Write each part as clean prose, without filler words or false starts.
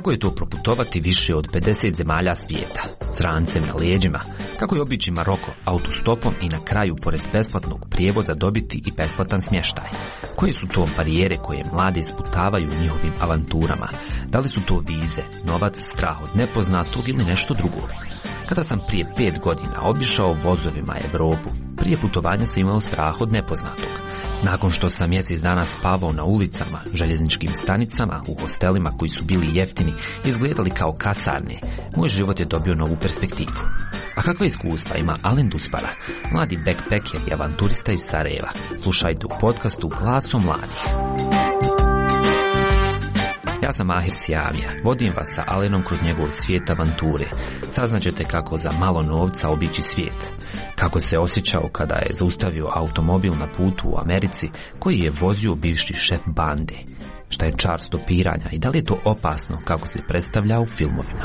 Kako je to proputovati više od 50 zemalja svijeta, s rancem na leđima? Kako je obići Maroko autostopom i na kraju, pored besplatnog prijevoza, dobiti i besplatan smještaj? Koje su to barijere koje mlade isputavaju njihovim avanturama? Da li su to vize, novac, strah od nepoznatog ili nešto drugo? Kada sam prije 5 godina obišao vozovima Europu, prije putovanja sam imao strah od nepoznatog. Nakon što sam mjesec dana spavao na ulicama, željezničkim stanicama, u hostelima koji su bili jeftini, izgledali kao kasarne, moj život je dobio novu perspektivu. A kakva iskustva ima Alen Duspara, mladi backpacker i avanturista iz Sarajeva? Slušajte u podcastu Glasom mladih. Ja sam Mahir Sijamija, vodim vas sa Alenom kroz njegov svijet avanture. Saznaćete kako za malo novca obići svijet. Kako se osjećao kada je zaustavio automobil na putu u Americi koji je vozio bivši šef bande. Šta je čar stopiranja i da li je to opasno kako se predstavlja u filmovima?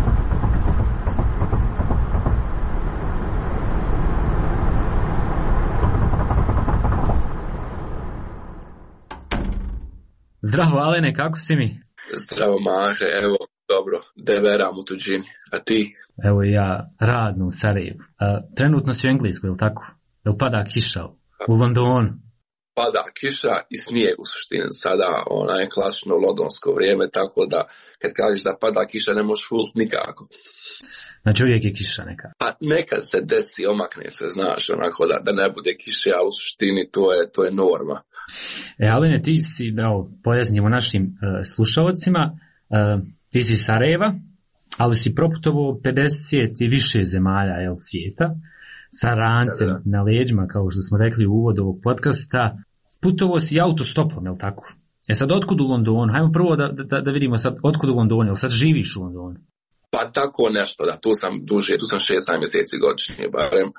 Zdravo Alene, kako si mi? Zdravo Mahe, evo, dobro, deveram u tuđini, a ti? Evo i ja, radno u Sarajevu. Trenutno si u Engleskoj, ili tako? Jel pada kiša u Londonu? Pada kiša i snijeg u suštini sada, je klasično londonsko vrijeme, tako da kad kažeš da pada kiša ne možeš fult nikako. Znači uvijek je kiša neka? Pa nekad se desi, omakne se, znaš, onako da ne bude kiše, a u suštini to je norma. Alene, ti si, pojasnimo našim slušalcima, ti si iz Sarajeva, ali si proputovao 50 i više zemalja svijeta, sa rancem na leđima, kao što smo rekli u uvodu ovog podcasta. Putovao si autostopom, je li tako? Sad, otkud u Londonu? Hajmo prvo da vidimo sad, otkud u Londonu, jel sad živiš u Londonu? Pa tako nešto, da, tu sam duže, tu sam 6 mjeseci godišnje barem,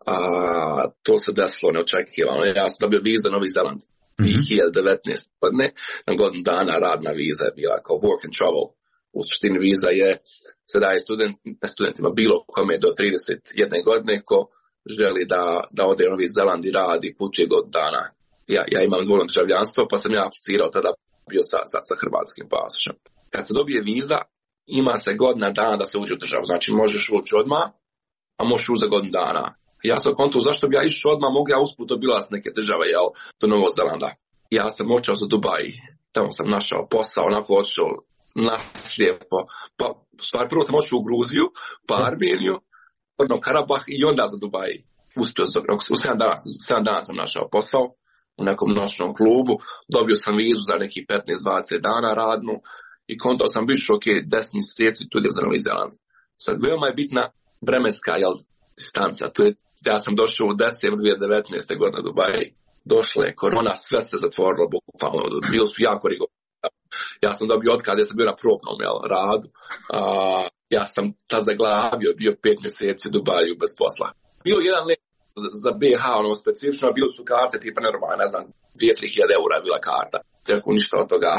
to se desilo neočekivano. Ja sam dobio vizu za Novi Zeland 2019 godine, na godinu dana radna viza je bila kao work and travel. U suštini viza se daje studentima bilo kome do 31 godine ko želi da ode u Novi Zeland i radi, putuje godinu dana. Ja imam dvojno državljanstvo, pa sam ja aplicirao tada bio sa hrvatskim pasošem. Kad se dobije viza, ima se godina dana da se uđe u državu. Znači možeš ući odmah, a možeš ući za godinu dana. Ja sam kontu zašto bi ja išao odmah, mogu ja usput obilaziti neke države, do Novog Zelanda. Ja sam otišao za Dubaj, tamo sam našao posao, onako otišao naslijepo. Pa stvar, prvo sam otišao u Gruziju, pa Armeniju, potom Karabah i onda za Dubaj. Uspio u 7 dana sam našao posao u nekom noćnom klubu, dobio sam vizu za neki 15-20 dana radnu i kontao sam više 10 mjeseci tu za Novi Zeland. Sad, veoma je bitna vremenska distanca. Ja sam došao u decembru 2019. godine u Dubaji. Došla je korona, sve se zatvorilo bukvalno. Bilo su jako rigorozno. Ja sam dobio otkaz, ja sam bio na probnom radu. Ja sam tad zaglavio, bio 5 mjeseci u Dubaju bez posla. Bio jedan let za BH, specifično, bili su karte tipa normalno, ne znam, 2-3 hiljade eura je bila karta. Jako ništa od toga.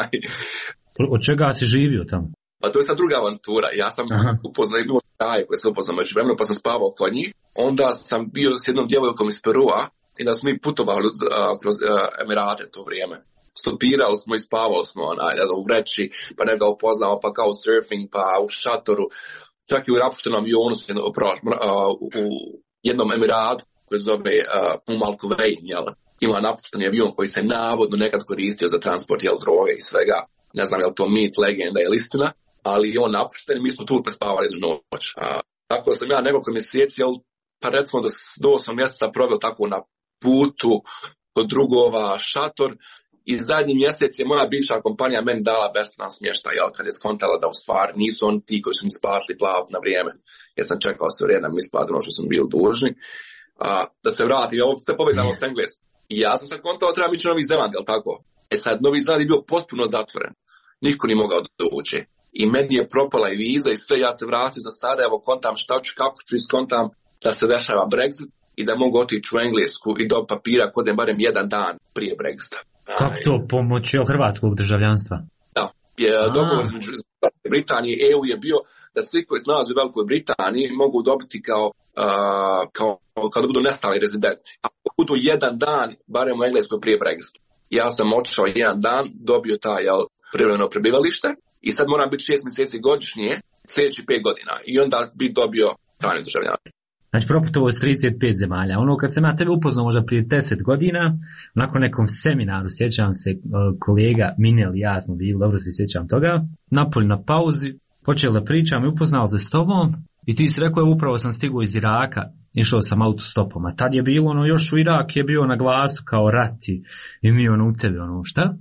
Od čega si živio tamo? Pa to je sad druga avantura. Ja sam upoznao jednu kraje koje sam upoznao među vremenu, pa sam spavao kod njih. Onda sam bio s jednom djevojkom iz Perua i da smo mi putovali kroz Emirate to vrijeme. Stopirali smo i spavali smo u vreći, pa ne ga upoznao, pa kao surfing, pa u šatoru. Čak i u napuštenom avionu u jednom Emiratu koji se zove Al Quwain, ima napušteni avion koji se navodno nekad koristio za transport droge i svega. Ne znam je li to mit, legenda ili istina, ali on napušten i mi smo tu prespavali jednu noć. Tako sam ja nekoliko mjeseci, pa recimo do 8 mjeseca proveo tako na putu, kod drugova, šator, i zadnji mjesec je moja bivša kompanija meni dala besplatan smještaj, kad je skontala da u stvari nisu oni ti koji su mi spasli plavat na vrijeme, jer sam čekao sve vrijeme da mi isplati ono što sam bili dužni. Da se vrati, ovo sve povezano s engleskom. I ja sam sad kontao treba ići u Novi Zeland, jel tako? Sad, Novi Zeland je bio potpuno zatvoren. Niko nije mogao doći. I meni je propala i viza i sve, ja se vratio za Sarajevo, kontam šta ću, kako ću iskontam da se dešava Brexit i da mogu otići u Englesku i do papira kod je barem jedan dan prije Brexita. Kako to pomoći hrvatskog državljanstva? Da, dogovor između Britanije i EU je bio da svi koji se nalaze u Velikoj Britaniji mogu dobiti kao da budu nestali rezidenti. Ako budu jedan dan, barem u Engleskoj prije Brexita. Ja sam otišao jedan dan, dobio taj privremeno prebivalište i sad moram biti 6 mjeseci godišnje sljedeći 5 godina i onda bi dobio trajno državljanstvo. Znači, proputovo s 35 zemalja. Ono, kad sam ja tebe upoznao možda prije 10 godina, nakon nekom seminaru, sjećam se, kolega Minel i ja smo bili, dobro se sjećam toga, napolje na pauzi, počeli da pričam i upoznao se s tobom i ti si rekao, upravo sam stigao iz Iraka, išao sam autostopom, a tad je bilo, ono, još u Irak je bio na glasu kao rati i mi ono u tebe, ono, šta?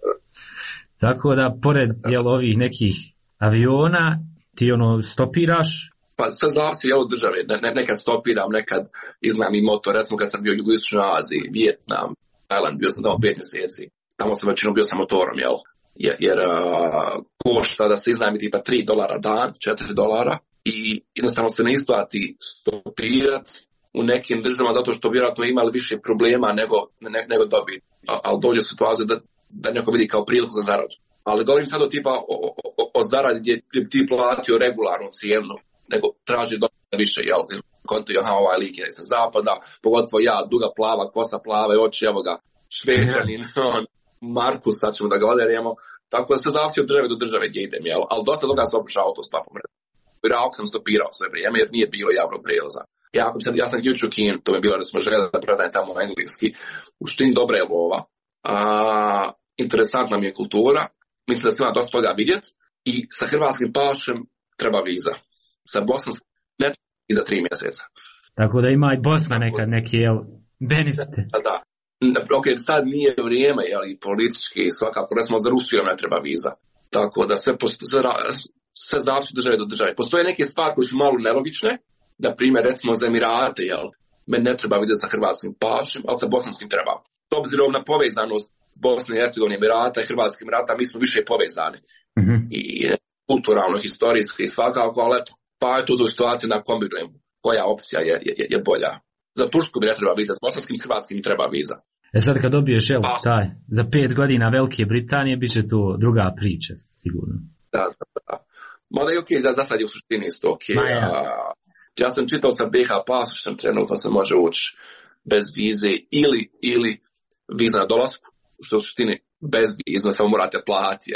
Tako da, pored, ovih nekih aviona, ti ono stopiraš. Pa sve zavisi od države, nekad stopiram, nekad iznajmim motor, recimo kad sam bio u Jugoistočnoj Aziji, Vijetnam, Tajland, bio sam tamo 5 mjeseci, tamo sam većinom bio sa motorom, jer košta da se iznajmi tipa $3 dan, $4 i jednostavno se ne isplati stopirat u nekim državama zato što vjerojatno imali više problema nego dobiti, ali dođe situacija da neko vidi kao priliku za zaradu. Ali govorim sad tipa o zaradi gdje ti platio regularnu cijenu, nego traži dosta više, konto ovaj lik je sa zapada, pogotovo ja, duga plava, kosa plave, oči, evo ga, Šveđanin, Markus, sad ćemo da ga oderemo, tako da se zavisi od države do države gdje idem, ali dosta toga sam opušao autostopom. U Iraku sam stopirao sve vrijeme jer nije bilo javnog prijevoza. Ja sam htio u Kinu, to mi je bilo da smo željeli da predajem tamo na engleski, u štini dobra je lova, interesantna mi je kultura, mislim da se ima dosta toga vidjeti i sa hrvatskim pašem treba viza. Sa bosanskim ne i za 3 mjeseca. Tako da ima i Bosna nekad neke benefite. Da. Ok, sad nije vrijeme, politički i svakako, recimo za Rusiju ne treba viza. Tako da sve zavisi države do države. Postoje neke stvari koje su malo nelogične, da primjer recimo za Emirate, meni ne treba viza sa hrvatskim pašem, ali sa bosanskim treba. S obzirom na povezanost Bosne i Hercegovine, Emirata i Hrvatskih Emirata, mi smo više povezani. Mm-hmm. I kulturalno, historijski i svakako, ali eto, pa je tu situaciju da kombinujemo koja opcija je bolja. Za Tursku bi ne treba viza, s bosanskim i hrvatskim treba viza. Sad kad dobiješ taj, za 5 godina Velike Britanije, bit će to druga priča, sigurno. Da. Mada je za sad je u suštini isto ja sam čitao sa BH pasošem, trenutno se može ući bez vize ili viza na dolasku, što je u suštini bez viza, samo morate platiti.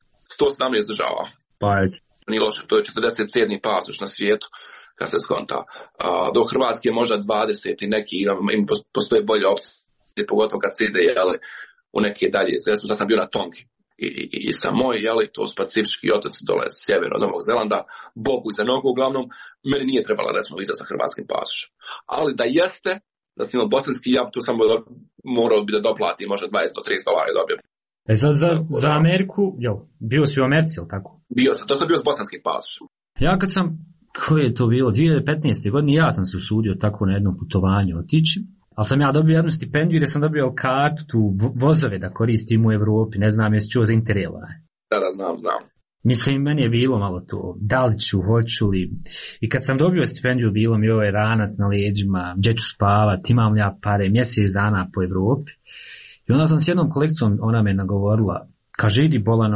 117 država. Pa je. Nije loše, to je 47. pasoš na svijetu, kad se skonta. Do Hrvatske je možda 20 i neki, im postoje bolje opcije, pogotovo kad se ide u neke dalje. Ja sam bio na Tongi i Samoi, to su pacifički otoci dole sjever od Novog Zelanda, boku i za nogu uglavnom, meni nije trebala recimo viza sa hrvatskim pasošem. Ali da jeste, da sam imao bosanski, ja tu sam morao bi da doplati možda $20 do $30 dobio. Za Ameriku, bio si u Americi, ili tako? Bio sam, to sam bio s bosanskim pasošem. Ja kad sam, koje je to bilo, 2015. godine, ja sam se usudio tako na jednom putovanju otići, ali sam ja dobio jednu stipendiju jer sam dobio kartu, tu vozove da koristim u Evropi, ne znam jesi čuo za Interraila. Da, znam. Mislim, meni je bilo malo to, da li ću, hoću li. I kad sam dobio stipendiju, bilo mi ovaj ranac na leđima, gdje ću spavat, imam li ja pare, mjesec dana po Evropi. I onda sam s jednom kolekcijom, ona me nagovorila, kaže, idi bolan,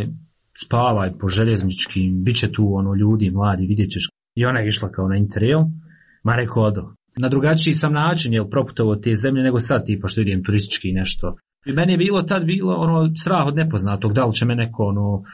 spavaj po željezničkim, bit će tu ljudi, mladi, vidjet ćeš. I ona je išla kao na Interrail, ma rekao odo. Na drugačiji sam način, proputovao te zemlje nego sad, tipa što idem turistički nešto. I meni je tad bilo strah od nepoznatog, da li će me neko,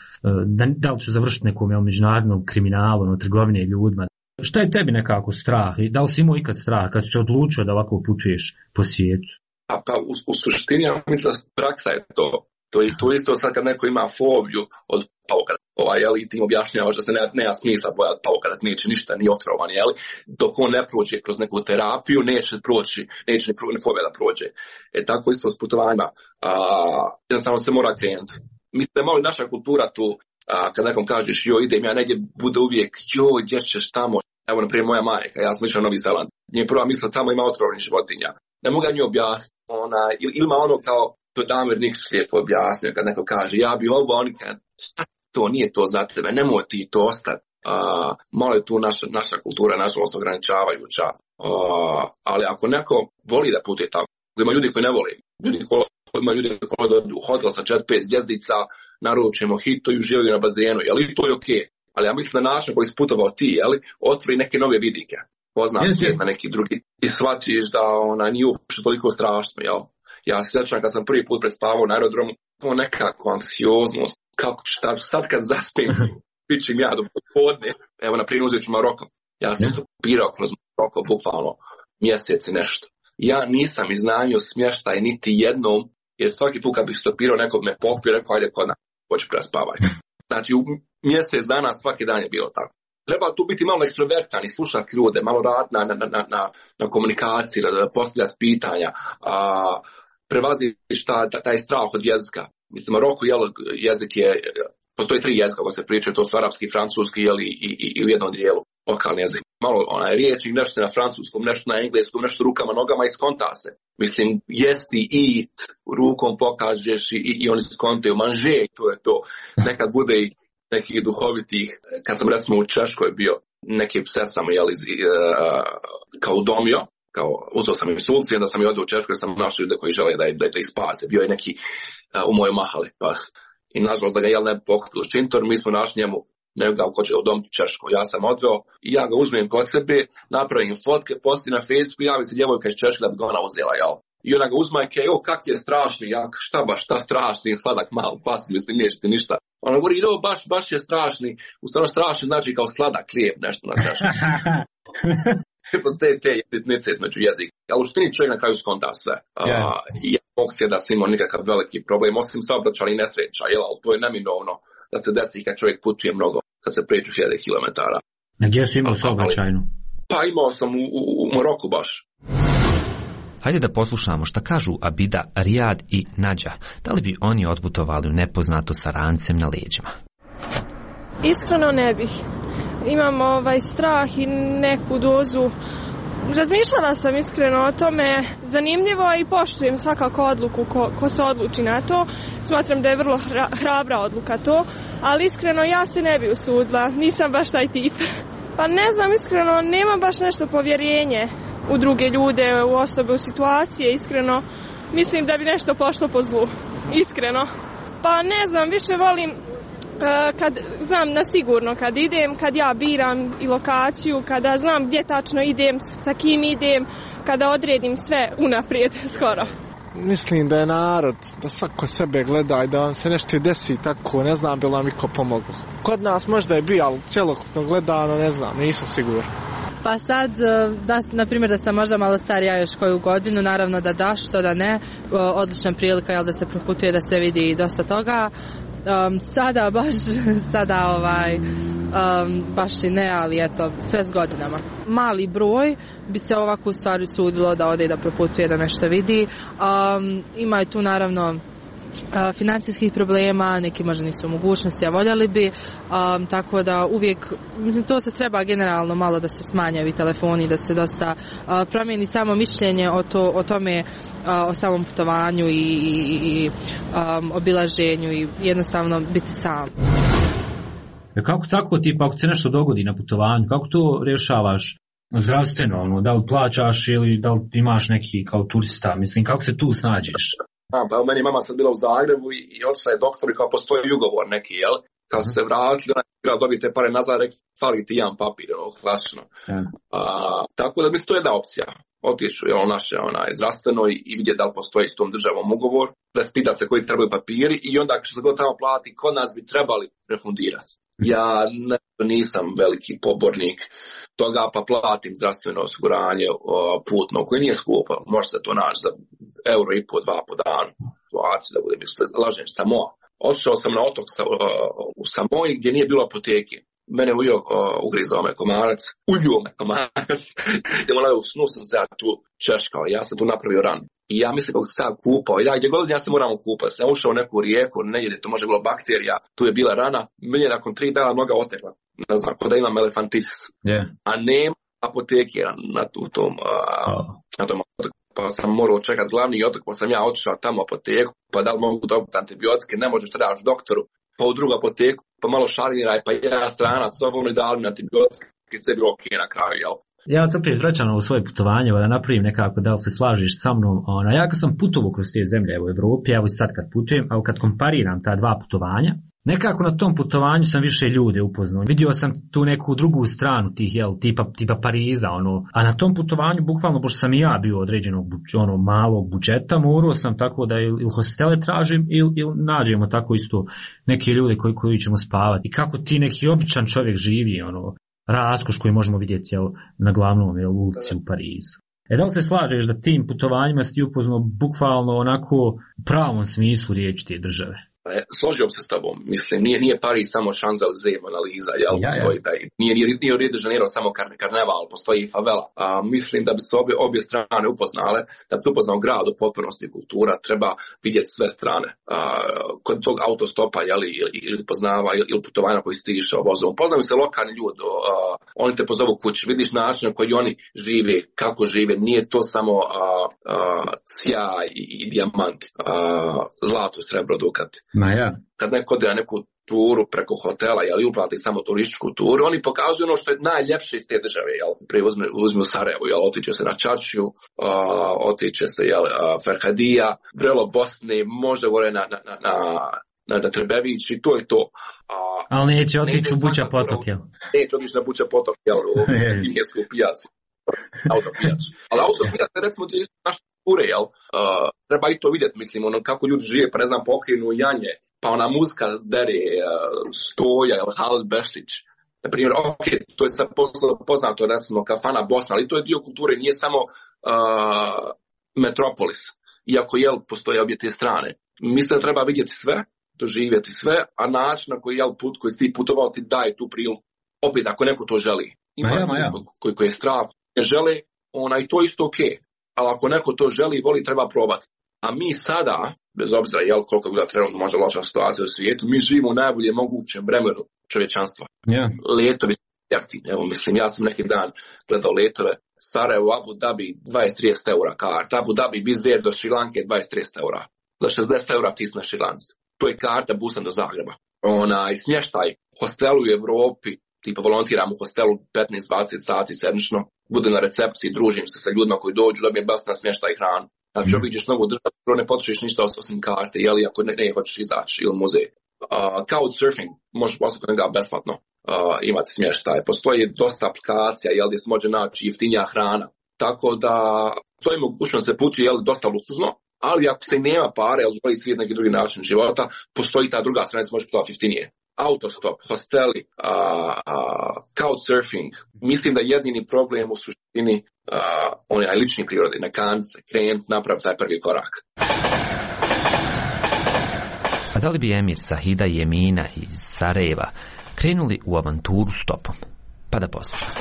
da li ću završiti nekom međunarodnom kriminalu, trgovine ljudima. Šta je tebi nekako strah? I da li si imao ikad strah kad si se odlučio da ovako putuješ po svijetu? Pa u suštini, ja mislim da praksa je to. To je isto sad kad neko ima fobiju od pauka, ti im objašnjavaš da se nema smisla bojati pauka, da neće ništa, ni otrovan, dok on ne prođe kroz neku terapiju, neće ni fobija da prođe. Tako isto s putovanjima, jednostavno se mora krenuti. Mislim da je malo naša kultura tu, kad nekom kažeš, idem ja negdje, bude uvijek, gdje ćeš tamo, evo naprimjer moja majka, ja sam išao na Novi Zeland, nje prva misla tamo ima otrovnih životinja. Ne mogu nju objasniti, ili ima kao to Damir Nikšić lijepo objasnio kad neko kaže ja bi šta to nije to za tebe, nemoj ti to ostati. Malo je tu naša kultura nažalost ograničavajuća, ali ako neko voli da putuje tako, ima ljudi koji ne voli, ima ljudi koji dođu u hotel sa 4-5 zvjezdica, naruče mojito i uživaju na bazenu, to je okej. Ali ja mislim da način koji si putovao ti, otvori neke nove vidike, pozna svijet na neki drugi i shvatiš da nije uopšte toliko strašno, Ja se sjećam kad sam prvi put prespavao na aerodromu, nekako anksioznost, kako šta, sad kad zaspim, pičim ja do podne, evo na primjer uzet ću Maroko. Ja sam pirao kroz Maroko bukvalno mjesec i nešto. Ja nisam iznajmio smještaj niti jednom, jer svaki put kad bih stopirao nekog me pokupio, rekao ajde kod nas, hoću prespavaj. Znači u mjesec dana svaki dan je bilo tako. Treba tu biti malo ekstrovertan i slušati ljude, malo raditi na komunikaciji, postavljati pitanja, prevazići taj strah od jezika. Mislim, Maroko jezik je, postoji 3 jezika koji se pričaju, to su arapski, francuski i u jednom dijelu lokalni jezik. Malo riječnik, nešto na francuskom, nešto na engleskom, nešto rukama, nogama i skonta se. Mislim, jesti, eat, rukom pokažeš i oni skontaju, manže, to je to. Nekad bude i nekih duhovitih, kad sam recimo u Češkoj bio, neke pse sam kao udomio, kao uzeo sam im sunce, onda sam ih odveo u Češkoj, sam našao ljude koji žele da ih spase. Bio je neki u mojoj mahali pas. I nažalost da ga ne pokupili s čintor, mi smo našli njemu nego ga hoće udomiti u Češku. Ja sam odveo i ja ga uzmem kod sebe, napravim fotke, postim na Facebooku, javi se djevojka iz Češke da bi ga ona uzela, jel? I ona ga uzma i kaže, kak je strašni, ja, šta strašni, sladak malo pas, mislim, neće ti ništa. Ona govori, baš je strašni, u stvarno strašni znači kao sladak klijep, nešto na Češku. Postoje te jedinice između jezika. Ali u štini čovjek na kraju skonta sve. Ja mogu se da sam imao nikakav veliki problem, osim saobraćaja i nesreća, jel? Ali to je neminovno da se desi kad čovjek putuje mnogo, kad se pređu 1000 kilometara. A gdje si imao saobraćajnu? Pa imao sam u Maroku baš. Hajde da poslušamo šta kažu Abida, Rijad i Nađa. Da li bi oni otputovali u nepoznato sa rancem na leđima? Iskreno ne bih. Imam strah i neku dozu. Razmišljala sam iskreno o tome. Zanimljivo i poštujem svakako odluku ko se odluči na to. Smatram da je vrlo hrabra odluka to. Ali iskreno ja se ne bi usudila. Nisam baš taj tip. Pa ne znam, iskreno nemam baš nešto povjerenje u druge ljude, u osobe, u situacije. Iskreno mislim da bi nešto pošlo po zlu. Iskreno. Pa ne znam, više volim kad znam na sigurno kad idem, kad ja biram i lokaciju, kada znam gdje tačno idem, sa kim idem, kada odredim sve unaprijed skoro. Mislim da je narod, da svako sebe gleda i da vam se nešto desi tako, ne znam bi li vam iko pomogao. Kod nas možda je bio, ali cjelokupno gledano ne znam, nisam siguran. Pa sad, na primjer da sam možda malo starija još koju godinu, naravno da što da ne, odlična prilika je da se proputuje, da se vidi dosta toga. Sada baš i ne, ali eto, sve s godinama. Mali broj bi se ovako u stvari sudilo da ode i da proputuje, da nešto vidi. Ima i tu naravno financijskih problema, neki možda nisu u mogućnosti, a voljeli bi, tako da uvijek, mislim, to se treba generalno malo da se smanje ovi telefoni, da se dosta promijeni samo mišljenje o tome, o samom putovanju i obilaženju i jednostavno biti sam. Kako tako, tipa, ako se nešto dogodi na putovanju, kako to rješavaš zdravstveno, da li plaćaš ili da li imaš neki kao turista, mislim, kako se tu snađeš? Pa meni mama sad bila u Zagrebu i otišla je doktor i kao postoji ugovor neki, jel? Kao se vratili, ona dobijete pare nazad, fali ti jedan papir, klasično. Tako da mislim, to je jedna opcija. Otiću naše zdravstveno i vidjeti da li postoji s tom državom ugovor, raspita se koji trebaju papiri i onda ako se god tamo plati, kod nas bi trebali refundirati. Ja nisam veliki pobornik toga, pa platim zdravstveno osiguranje putno, koje nije skupo, može se to naći za €1,5, €2 po danu. Da budem lažem, Samoa. Otišao sam na otok u Samoji gdje nije bilo apoteke. Mene ugrizao me komarac, u snu sam se ja tu češkao, ja sam tu napravio ran. I ja mislim kako sam kupao, gdje god ja se moram kupati, sam ušao u neku rijeku, negdje, to može bilo bakterija, tu je bila rana, meni je nakon 3 dana noga otekla, ne znam, kod da imam elefantitis, a nema apoteke na tom otoku. Pa sam morao čekati glavni otok, pa sam ja otišao tamo apoteku, pa da li mogu dobiti antibiotike, ne možeš trebaš doktoru, pa u drugu apoteku, pa malo šaliniraj, pa jedan stranac, i dali mi antibiotike, sve je bilo ok na kraju, jel? Ja se opet vraćam u svoje putovanje, da napravim nekako, da li se slažeš sa mnom. Ja kad sam putovao kroz te zemlje u Evropi, evo sad kad putujem, a kad kompariram ta dva putovanja, nekako na tom putovanju sam više ljude upoznao. Vidio sam tu neku drugu stranu tih, tipa Pariza, a na tom putovanju, bukvalno, pošto sam i ja bio određenog malog budžeta, morao sam tako da ili hostele tražim ili nađemo tako isto neke ljude koji ćemo spavati. I kako ti neki običan čovjek živi, raskoš koji možemo vidjeti na glavnom ulici u Parizu. Da li se slažeš da tim putovanjima si ti upoznao bukvalno onako u pravom smislu riječi te države? Složio bi se s tobom. Mislim, nije Pariz samo Champs-Élysées, Mona Lisa, nije Rio de Janeiro samo karneval, postoji i favela. Mislim da bi se obje strane upoznale, da bi se upoznao grad u potpunosti kultura, treba vidjeti sve strane. Kod tog autostopa, ili poznava, ili putovanja koji si ti išao vozom. Poznaju se lokalni ljudi, oni te pozovu kući, vidiš način na koji oni žive, kako žive, nije to samo sjaj i dijamant, zlato, srebro, dukat. Kad neko ode na neku turu preko hotela, uplati samo turističku turu, oni pokazuju ono što je najljepše iz te države, prije uzmu Sarajevo, otiče se na Čačiju, otiče se Ferhadija, Vrelo Bosne, možda gore na Trebević, i to je to. Ali neće otići u Buća potok, Neće otići na Buća potok, u Kinjesku pijacu. Autopijac. Ali autopijac je recimo naše kulture, treba i to vidjeti, mislim, kako ljudi žive, pa ne znam, pokrenu janje, pa ona muzika dere, Stoja, Halid Bešić. Na primjer, to je sad poznato, recimo, kafana Bosna, ali to je dio kulture, nije samo metropolis, iako postoje obje te strane. Mislim da treba vidjeti sve, doživjeti sve, a način na put koji si ti putovao ti daje tu priliku. Opet, ako neko to želi. Ima koji je strah, ne žele, i to isto ok. Ali ako neko to želi i voli, treba probati. A mi sada, bez obzira koliko je trenutno možda loša situacija u svijetu, mi živimo u najbolje mogućem vremenu čovječanstva. Letovi su jeftini. Evo, mislim, ja sam neki dan gledao letove Sarajevo, Abu Dhabi, 20-30 eura karta. Abu Dhabi, Vizer do Šrilanke, 20-30 eura. Za 60 eura ti si na Šrilanci. To je karta busom do Zagreba. Smještaj, hostelu u Evropi, tipa volontiram u hostelu 15-20 sati sedmično, budem na recepciji, družim se sa ljudima koji dođu, dobijem besplatno smještaj i hranu. Znači, obiđeš novu državu, ne potrošiš ništa osim karte, ako ne hoćeš izaći ili muzej. Couchsurfing, možeš poslati njega besplatno imati smještaj. Postoji dosta aplikacija, gdje se može naći jeftinija hrana. Tako da, to je mogućnost se putuje, dosta luksuzno, ali ako se nema pare, želi svijet neki drugi način života, postoji ta druga strana, se može putovati jeftinije. Autostop, hosteli, couchsurfing. Mislim da jedini problem u suštini onaj lični prirode, na kance, krenut, napravi taj prvi korak. A da li bi Emir, Zahida i Emina iz Sarajeva krenuli u avanturu stopom? Pa da poslušamo.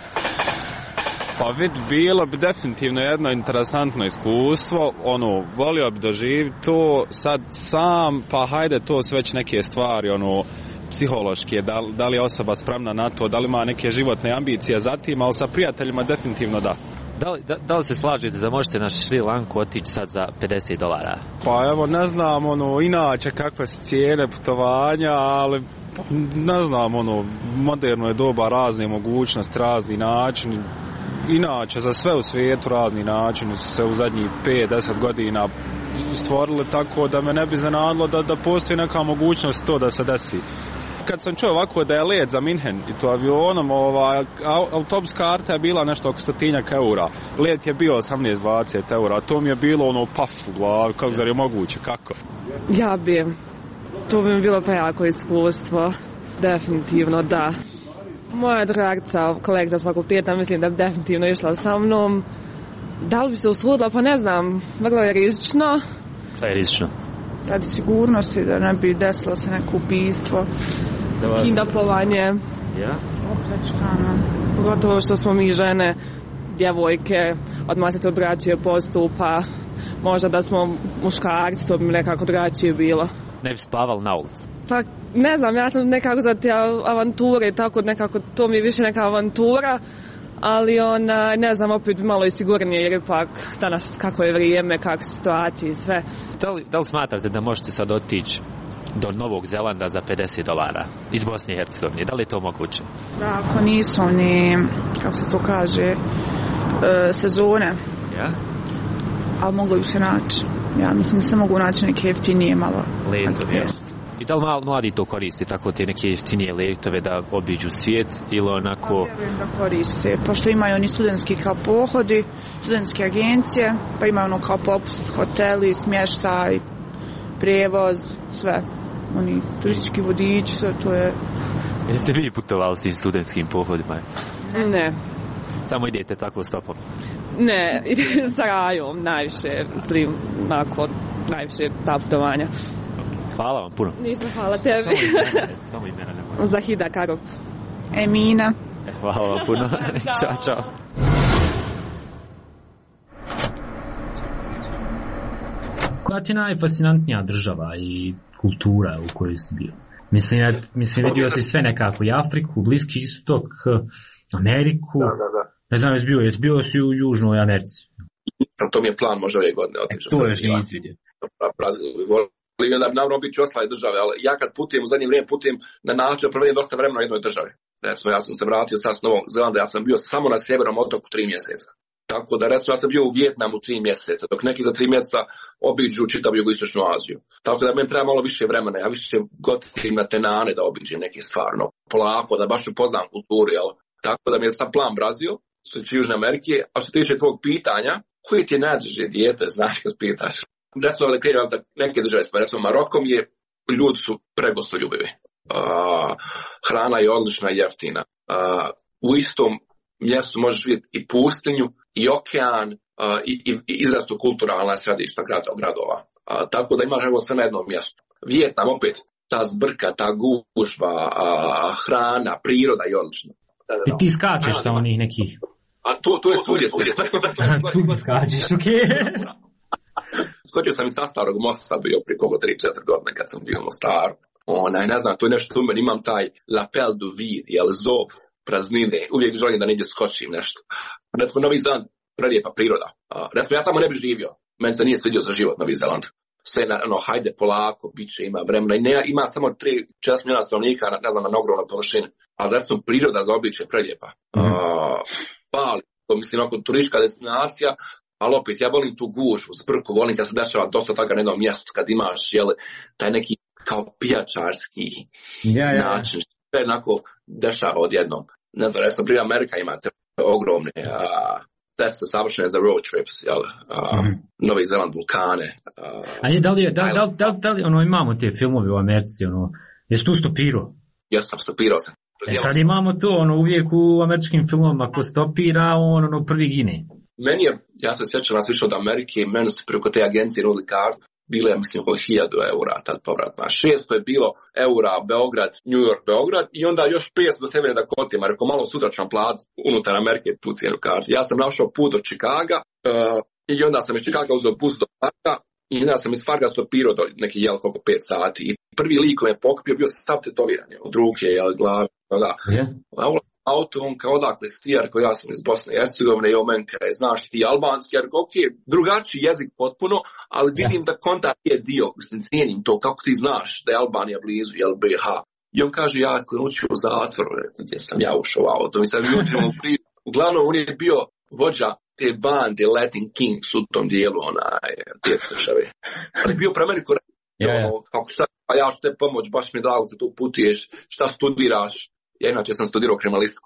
Pa bilo bi definitivno jedno interesantno iskustvo, volio bi doživjeti to sad sam, pa hajde to su već neke stvari, psihološke, da li je osoba spremna na to, da li ima neke životne ambicije za tim, ali sa prijateljima definitivno da. Da li se slažete da možete na Šri Lanku otići sad za $50? Pa evo, ne znam, inače kakve su cijene putovanja, ali ne znam, moderno je doba, razne mogućnosti, razni načini. Inače, za sve u svijetu razni načini su se u zadnjih 5-10 godina stvorili, tako da me ne bi iznenadilo da postoji neka mogućnost to da se desi. Kad sam čuo ovako da je let za Minhen i to avionom, autobus karta je bila nešto oko 100 eura. Let je bio 18-20 eura. To mi je bilo paf u glavi, kako zar je moguće, kako? Ja bi. To bi mi bilo pa jako iskustvo. Definitivno da. Moja dragca, kolegica s fakulteta, mislim da bi definitivno išla sa mnom. Da li bi se usudila? Pa ne znam, vrlo je rizično. Šta je rizično? Radi sigurnosti, da ne bi desilo se neko ubistvo, kidnapovanje, opljačkano. Pogotovo što smo mi žene, djevojke, odmah se to drugačije postupa. Možda da smo muškarci, to bi mi nekako drugačije bilo. Ne bi spavali na ulici? Pa ne znam, ja sam nekako za te avanture, tako nekako to mi je više neka avantura. Ali ne znam, opet malo i sigurnije, jer ipak danas kako je vrijeme, kako situacije i sve. Da li smatrate da možete sad otići do Novog Zelanda za $50 iz Bosne i Hercegovine? Da li je to moguće? Da, ako nisu oni, kako se to kaže, sezone. Ja? Ali moglo bi se naći. Ja mislim da se mogu naći neke jeftinije malo. Letovi, ja. I da li mladi to koristi, tako te neke jeftinije letove da obiđu svijet ili onako... Ja vjerujem da koriste, pošto imaju oni studentski kao pohodi, studentske agencije, pa imaju ono kao popust, hoteli, smještaj, prijevoz, sve. Oni turistički vodiči, sve to je... Jeste vi putovali s tim studentskim pohodima? Ne. Samo idete tako stopom? Ne, idem sa rajom najviše, najviše ta putovanja. Hvala vam puno. Nisam, hvala tebi. Samo imena nema. Zahida Karov. Emina. Hvala vam puno. Ćao. Koja ti je najfascinantnija država i kultura u kojoj si bio? Mislim, vidio si sve nekako, i Afriku, Bliski istok, Ameriku. Da. Ne znam, jesi bio si u Južnoj Americi. To mi je plan možda ove godine otići. To još nisi vidio. Volio da bi naravno biti ostale države, ali ja kad putujem, u zadnje vrijeme putujem na način da provedem dosta vremena u jednoj državi. Recimo, ja sam se vratio sad s Novog Zelanda, ja sam bio samo na sjevernom otoku 3 mjeseca. Tako da, recimo, ja sam bio u Vijetnamu 3 mjeseca, dok neki za 3 mjeseca obiđu čitavu jugoistočnu Aziju. Tako da meni treba malo više vremena, ja više gotivim na tenane da obiđem neke stvari, polako, da baš upoznam kulturu, jel? Tako da mi je sad plan Brazil, što je Južne Amerike, a što se tiče tvog pitanja, koji ti je najdraže dijete, znaš kad pitaš? Recimo, ali krenuo da neke države, recimo Marokom je, ljudi su pregostoljubivi. Hrana je odlična i jeftina. U istom mjestu možeš vidjeti i pustinju, i okean, i izrastu kulturalna središta gradova. Tako da imaš evo sve na jednom mjestu. Vijetnam opet, ta zbrka, ta gužva, hrana, priroda je odlična. I ti skačeš sa onih nekih? A to je svugdje. Tu skačeš, okej. Skočio sam iz Starog mosta, bio prije koliko 3-4 godine kad sam bio u Mostaru. Ne znam, to je nešto u meni, imam taj lapel du vide, jel, zov praznine, uvijek želim da negdje skočim nešto. Recimo, Novi Zeland, prelijepa priroda. Recimo, ja tamo ne bi živio, meni se nije svidio za život Novi Zeland. Sve, hajde polako, bit će, ima vremena. I ima samo 3-4 milijuna stanovnika na ogromnoj površini. Ali recimo, priroda za običaj je prelijepa. Bali, to mislim, turistička destinacija, ali opet, ja volim tu gužvu, zbrku, volim kad se dešava dosta toga na jednom mjestu, kad imaš, taj neki kao pijačarski način, sve jednako dešava odjednom. Ne znam, recimo, prije Amerika imate ogromne teste savršene za road trips, Novi Zeland, vulkane. Da li imamo te filmove u Americi, jesi tu stopirao? Ja sam stopirao sam. Sad imamo to, uvijek u američkim filmovima, ko stopira, prvi gine. Meni je, ja se sjećam nas više od Amerike, meni su preko te agencije nudili kartu, bile je, mislim, oko 1000 eura tad povratna. 600 je bilo eura Beograd, New York, Beograd i onda još 500 do Severne Dakote, rekao malo sutra ću vam platiti unutar Amerike tu cijenu kartu. Ja sam našao put do Čikaga i onda sam iz Čikaga uzeo bus do Farga i onda sam iz Farga stopirao do neki koliko 5 sati. I prvi lik koji me pokupio bio sav tetoviran, od ruke, glave, da. Auto, on kao odakle stijar, koji ja sam iz Bosne i Hercegovine i on meni kaže, znaš ti albanski, jer drugačiji jezik potpuno, ali vidim da konta je dio, mislim, cijenim to, kako ti znaš da je Albanija blizu, jel BiH. I on kaže, ja koji učio u zatvoru, gdje sam ja ušao u auto, mislim, uglavnom on je bio vođa te bande Latin Kings u tom dijelu, te države. Ali bio pre meni kako sad, pa ja ću te pomoć, baš mi je drago da tu putuješ, šta studiraš. Ja inače sam studirao kriminalistiku,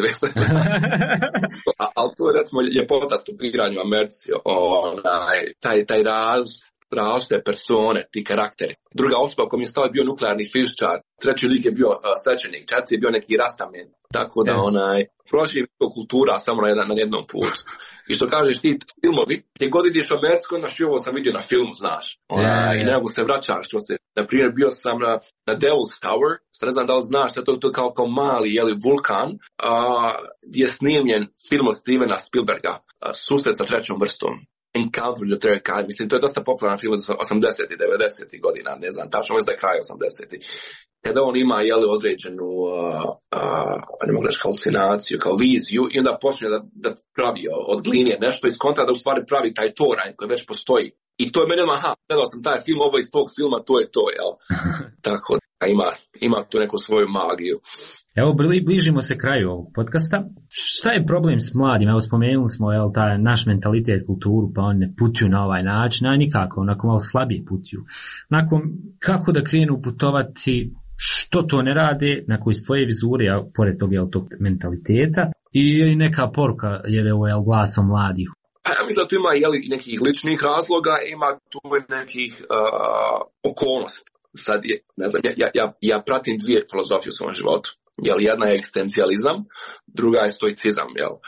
ali to je recimo ljepota studiranju u Americi, taj različite persone, ti karakteri. Druga osoba koja mi je stao bio nuklearni fizičar, treći lik je bio svećenik, četvrti je bio neki rastamen, tako da prošli je kultura samo na jednom putu. I što kažeš ti filmovi, gdje god ideš u Americi, i ovo sam vidio na filmu, znaš. I nego se vraćaš, na primjer bio sam na Devil's Tower, ne znam da li znaš, to je kao mali vulkan, gdje je snimljen film od Stevena Spielberga, Susret sa trećom vrstom. Encounter with the Third Kind, mislim, to je dosta popularan film od 80-ih, 90-ih godina, ne znam, tačno mislim da je kraj 80-ih. Kada on ima, određenu, ne mogu reći, halucinaciju, kao viziju, i onda počne da pravi od glinije nešto iz kontra, da u stvari pravi taj toranj koji već postoji. I to je meni, gledao sam taj film, ovo iz tog filma, to je to, jel? Tako da ima tu neku svoju magiju. Evo, bližimo se kraju ovog podcasta. Šta je problem s mladima? Evo, spomenuli smo taj naš mentalitet, kulturu, pa oni ne putuju na ovaj način, a nikako, onako malo slabije putuju. Kako da krenu putovati, što to ne rade, nakon iz tvoje vizure, a pored tog mentaliteta, i neka poruka, jer je ovo glasom mladih. Ja mislim da tu ima nekih ličnih razloga, ima tu nekih okolnosti. Sad je, ne znam, ja pratim dvije filozofije u svom životu. Jedna je egzistencijalizam, druga je stoicizam.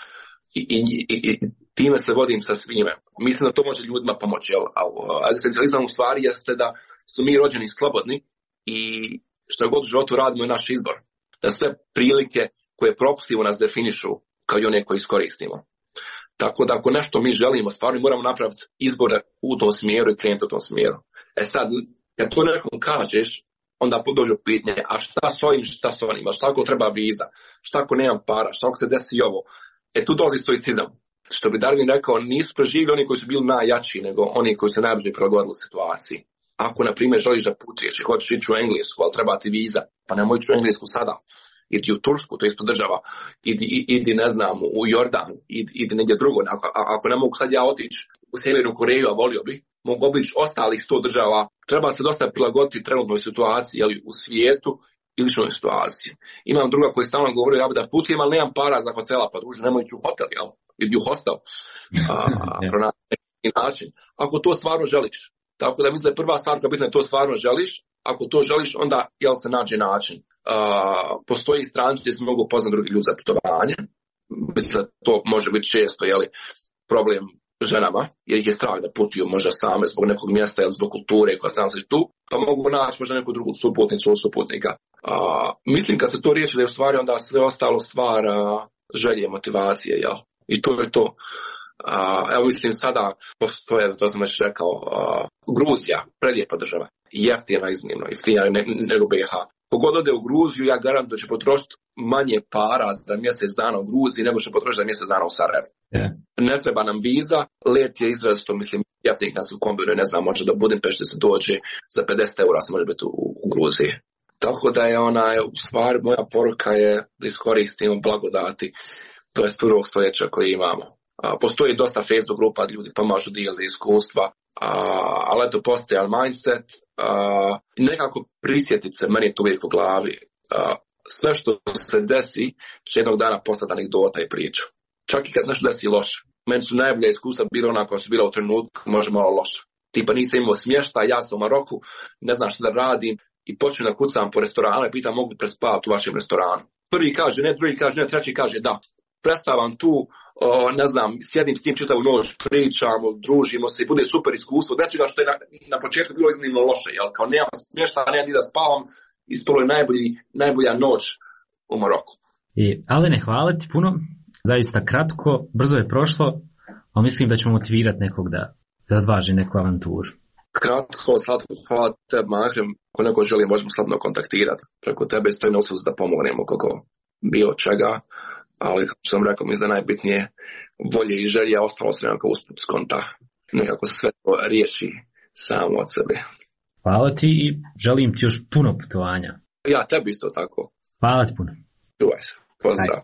I time se vodim sa svime. Mislim da to može ljudima pomoći. Egzistencijalizam u stvari jeste da su mi rođeni slobodni i što god u životu radimo je naš izbor. Da sve prilike koje propustimo nas definišu kao i one koje iskoristimo. Tako da ako nešto mi želimo, stvarno moramo napraviti izbore u tom smjeru i krenuti u tom smjeru. Sad, kad to nekom kažeš, onda dođu pitanje, a šta s ovim, šta s onim, a šta ako treba viza, šta ako nemam para, šta ako se desi ovo. Tu dolazi stoicizam. Što bi Darwin rekao, nisu preživjeli oni koji su bili najjači, nego oni koji se najbrže prilagodili situaciji. Ako, na primjer, želiš da putuješ i hoćeš ići u Englesku, ali treba ti viza, pa nemoj ići u Englesku sada. Idi u Tursku, to je isto država, idi ne znam, u Jordan, idi negdje drugo. Ako ne mogu sad ja otići u Sjevernu Koreju, a volio bih, mogu obići ostalih 100 država. Treba se dosta prilagoditi trenutnoj situaciji, u svijetu ili ličnoj situaciji. Imam druga koji stalno govori, ja bi da putujem, ali nemam para za hotela, pa druže, nemoj ići u hotel, idi u hostel. Pronaći neki način. Ako to stvarno želiš. Tako da mislim da je prva stvar koja bitna je to stvarno želiš. Ako to želiš, onda se nađe način. Postoji stranice gdje se mogu poznati drugi ljudi za putovanje. Mislim da to može biti često problem ženama, jer ih je strah da putuju možda same zbog nekog mjesta ili zbog kulture koja se nalazi tu, pa mogu naći možda neku drugu suputnicu ili suputnika. Mislim kad se to riješi da je u stvari onda sve ostalo stvar želje, motivacije, I to je to. Evo mislim sada postoje, to sam već rekao, Gruzija, prelijepa država, jeftina iznimno, jeftina nego BiH. Kogod ode u Gruziju, ja garantujem da će potrošiti manje para za mjesec dana u Gruziji nego što potrošiti za mjesec dana u Sarajevu. Yeah. Ne treba nam viza, let je izrazito, mislim, jeftin kad se kombinuje, ne znam, može do Budimpešte se dođe, za 50 € se može biti u Gruziji. Tako da je u stvari, moja poruka je da iskoristimo blagodati, to je prvog stoljeća koje imamo. Postoji dosta Facebook grupa, ljudi pomažu, dijeli iskustva, ali eto postoji mindset, nekako prisjetiti se, meni je to uvijek u glavi, sve što se desi će jednog dana postati anegdota i priča. Čak i kad se nešto desi loše. Meni su najbolje iskustva bila ona koja su bila u trenutku možda malo loša. Tipa nisam imao smještaj, ja sam u Maroku, ne znam što da radim i počnem da kucam po restoranu i pitam mogu li prespavati u vašem restoranu. Prvi kaže ne, drugi kaže ne, treći kaže da. Predstavam tu, ne znam, sjedim s tim čitavu noć, pričamo, družimo se i bude super iskustvo. Nečega što je na početku bilo iznimno loše, kao nemam smještaja, nemam di da spavam, ispalo je najbolja noć u Maroku. Alene, hvala ti puno, zaista kratko, brzo je prošlo, ali mislim da ćemo motivirati nekog da zadvaži neku avanturu. Kratko, slatko, hvala tebi, Mahrem, ako neko želi možemo slabno kontaktirati. Preko tebe stoji na usluzi da pomognemo kako bilo čega. Ali kako sam rekao, mislim da najbitnije volje i želje, ostalo se nekako usput skonta. Nekako se sve to riješi samo od sebe. Hvala ti i želim ti još puno putovanja. Ja, tebi isto tako. Hvala ti puno. Čuvaj se. Pozdrav.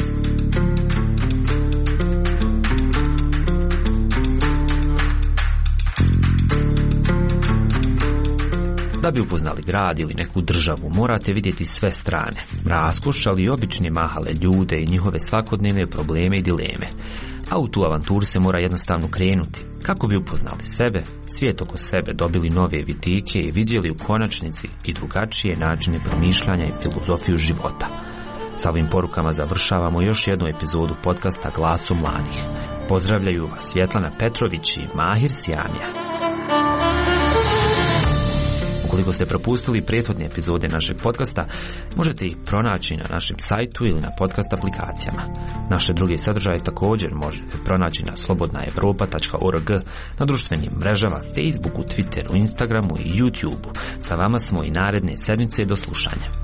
Da bi upoznali grad ili neku državu, morate vidjeti sve strane, raskoš, ali i obične mahale ljude i njihove svakodnevne probleme i dileme. A u tu avanturu se mora jednostavno krenuti, kako bi upoznali sebe, svijet oko sebe, dobili nove vidike i vidjeli u konačnici i drugačije načine promišljanja i filozofiju života. Sa ovim porukama završavamo još jednu epizodu podcasta Glasom mladih. Pozdravljaju vas Svjetlana Petrović i Mahir Sjamija. Ukoliko ste propustili prethodne epizode našeg podcasta, možete ih pronaći na našem sajtu ili na podcast aplikacijama. Naše druge sadržaje također možete pronaći na slobodnaevropa.org, na društvenim mrežama, Facebooku, Twitteru, Instagramu i YouTubeu. Sa vama smo i naredne sedmice, do slušanja.